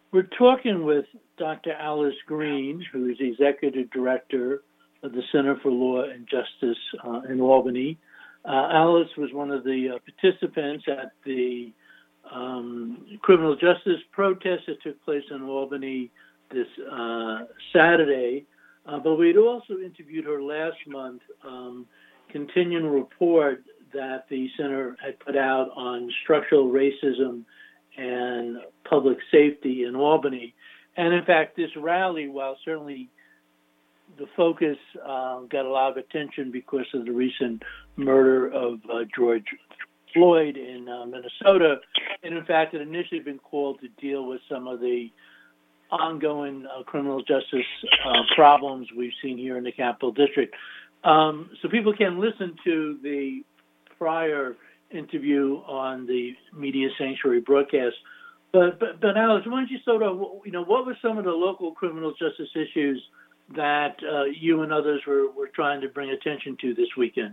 We're talking with Dr. Alice Green, who is Executive Director of the Center for Law and Justice in Albany. Alice was one of the participants at the criminal justice protest that took place in Albany this Saturday. But we'd also interviewed her last month, continuing a report that the center had put out on structural racism and public safety in Albany. And in fact, this rally, while certainly the focus got a lot of attention because of the recent murder of George Floyd in Minnesota, and in fact, it initially been called to deal with some of the ongoing criminal justice problems we've seen here in the Capital District. So people can listen to the prior interview on the Media Sanctuary broadcast. But Alice, why don't you sort of, what were some of the local criminal justice issues that you and others were trying to bring attention to this weekend?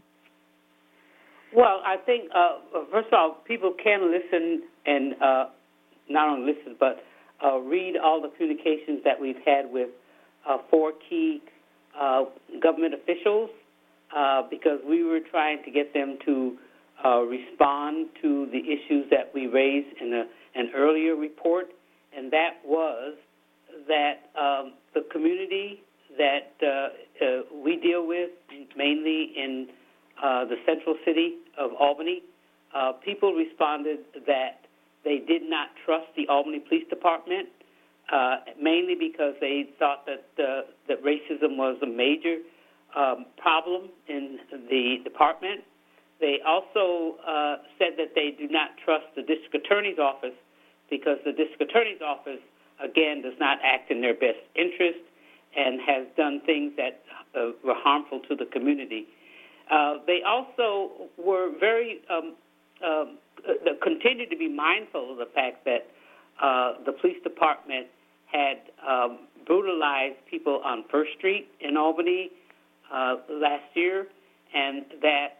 Well, I think, first of all, people can listen and not only listen, but read all the communications that we've had with 4 key government officials because we were trying to get them to respond to the issues that we raised in an earlier report, and that was that the community that we deal with, mainly in the central city of Albany, people responded that they did not trust the Albany Police Department, mainly because they thought that racism was a major problem in the department. They also said that they do not trust the district attorney's office because the district attorney's office, again, does not act in their best interest and has done things that were harmful to the community. They also were very continued to be mindful of the fact that the police department had brutalized people on First Street in Albany last year, and that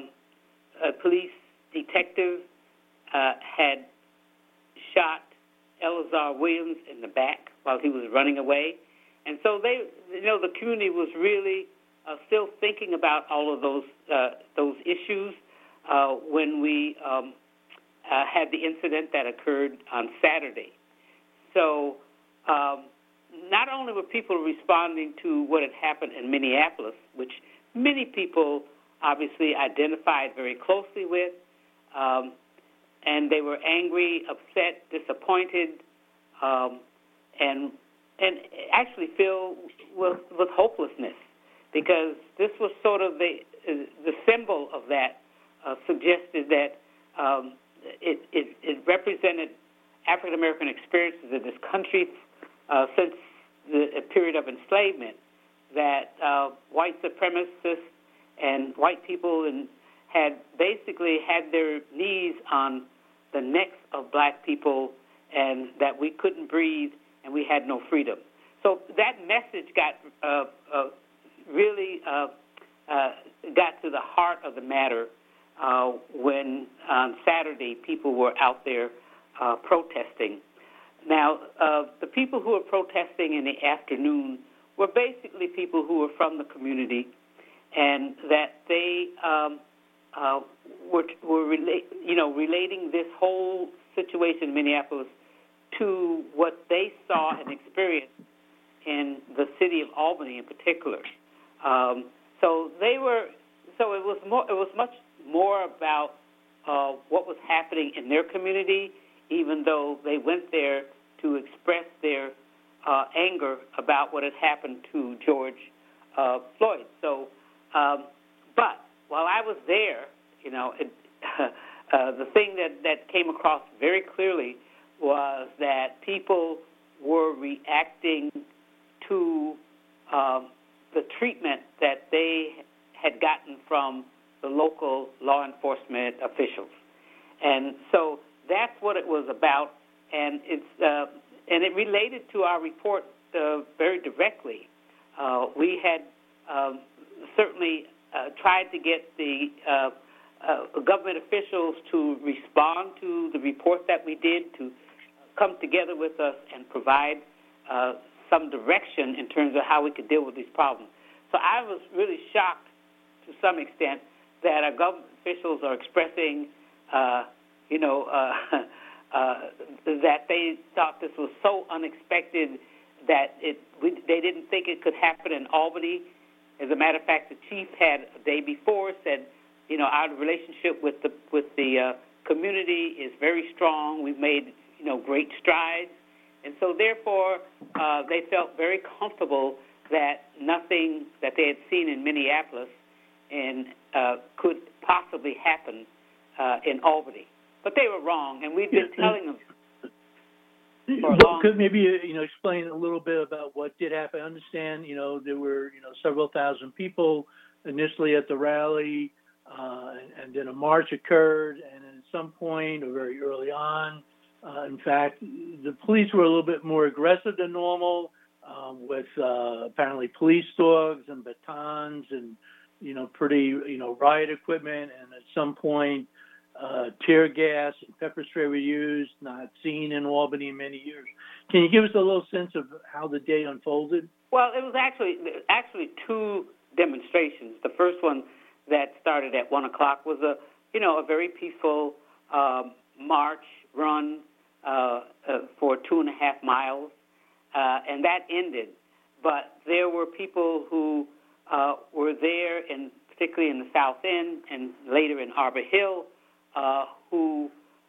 a police detective had shot Elazar Williams in the back while he was running away. And so the community was really still thinking about all of those issues when we had the incident that occurred on Saturday. So not only were people responding to what had happened in Minneapolis, which many people obviously identified very closely with, and they were angry, upset, disappointed, and actually filled with hopelessness, because this was sort of the symbol of that, suggested that it represented African American experiences in this country since the period of enslavement, that white supremacists and white people had basically had their knees on the necks of black people, and that we couldn't breathe and we had no freedom. So that message got really got to the heart of the matter when on Saturday people were out there protesting. Now, the people who were protesting in the afternoon were basically people who were from the community, and that they were relating this whole situation in Minneapolis to what they saw and experienced in the city of Albany in particular. So it was much more about what was happening in their community, even though they went there to express their anger about what had happened to George Floyd. So, but while I was there, the thing that came across very clearly was that people were reacting to the treatment that they had gotten from the local law enforcement officials. And so that's what it was about, and it related to our report very directly. We had certainly tried to get the government officials to respond to the report that we did, to come together with us and provide some direction in terms of how we could deal with these problems. So I was really shocked to some extent that our government officials are expressing, that they thought this was so unexpected that they didn't think it could happen in Albany. As a matter of fact, the chief had a day before said, our relationship with the community is very strong. We've made great strides, and so therefore they felt very comfortable that nothing that they had seen in Minneapolis and could possibly happen in Albany. But they were wrong, and we've been telling them for a long time. Could maybe explain a little bit about what did happen? I understand there were several thousand people initially at the rally, and then a march occurred, and at some point or very early on, in fact, the police were a little bit more aggressive than normal, with apparently police dogs and batons and pretty riot equipment, and at some point tear gas and pepper spray were used, not seen in Albany in many years. Can you give us a little sense of how the day unfolded? Well, it was actually two demonstrations. The first one that started at 1 o'clock was a very peaceful march run for 2.5 miles, and that ended. But there were people who were there, particularly in the South End and later in Arbor Hill, who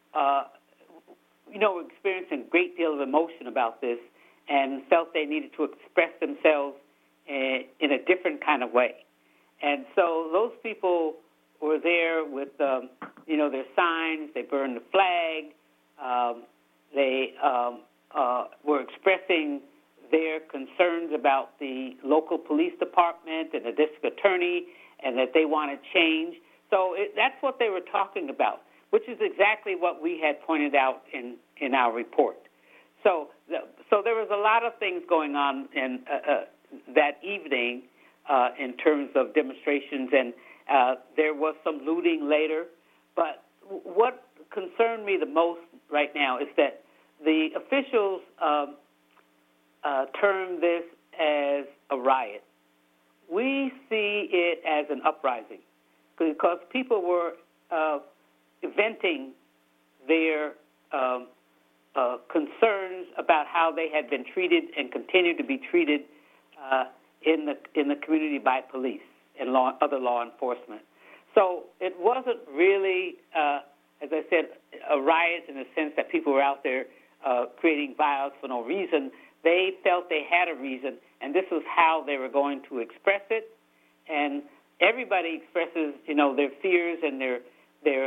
were experiencing a great deal of emotion about this and felt they needed to express themselves in a different kind of way. And so those people were there with, their signs. They burned the flag. They were expressing their concerns about the local police department and the district attorney, and that they wanted change. So that's what they were talking about, which is exactly what we had pointed out in our report. So there was a lot of things going on in that evening in terms of demonstrations, and there was some looting later. But what concerned me the most right now is that the officials termed this as a riot. We see it as an uprising because people were venting their concerns about how they had been treated and continue to be treated in the community by police and other law enforcement. So it wasn't really, as I said, a riot in the sense that people were out there creating violence for no reason. They felt they had a reason, and this was how they were going to express it. And everybody expresses, their fears and their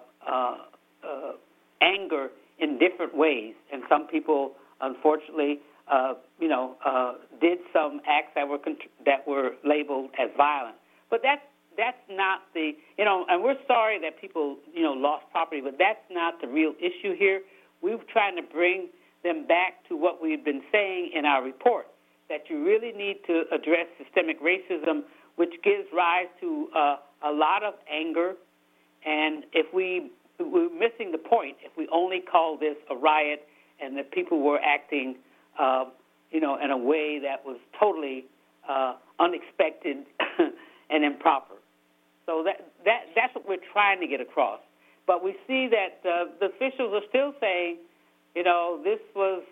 anger in different ways. And some people, unfortunately, did some acts that were labeled as violent. But that's not the, and we're sorry that people, lost property, but that's not the real issue here. We're trying to bring them back to what we've been saying in our report, that you really need to address systemic racism, which gives rise to a lot of anger. And if we're missing the point if we only call this a riot and that people were acting, in a way that was totally unexpected and improper. So that's what we're trying to get across. But we see that the officials are still saying, this was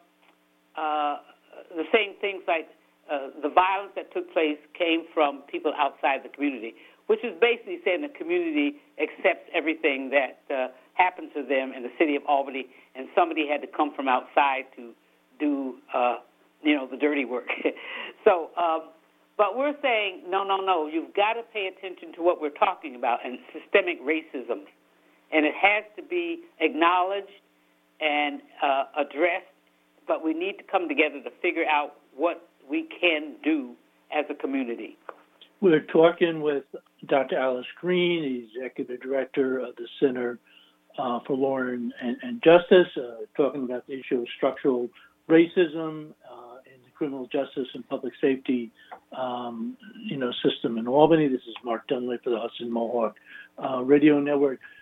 the same things like the violence that took place came from people outside the community, which is basically saying the community accepts everything that happened to them in the city of Albany, and somebody had to come from outside to do, the dirty work. So, but we're saying, no, you've got to pay attention to what we're talking about and systemic racism, and it has to be acknowledged and addressed, but we need to come together to figure out what we can do as a community. We're talking with Dr. Alice Green, the Executive Director of the Center for Law and Justice, talking about the issue of structural racism in the criminal justice and public safety system in Albany. This is Mark Dunley for the Hudson Mohawk Radio Network.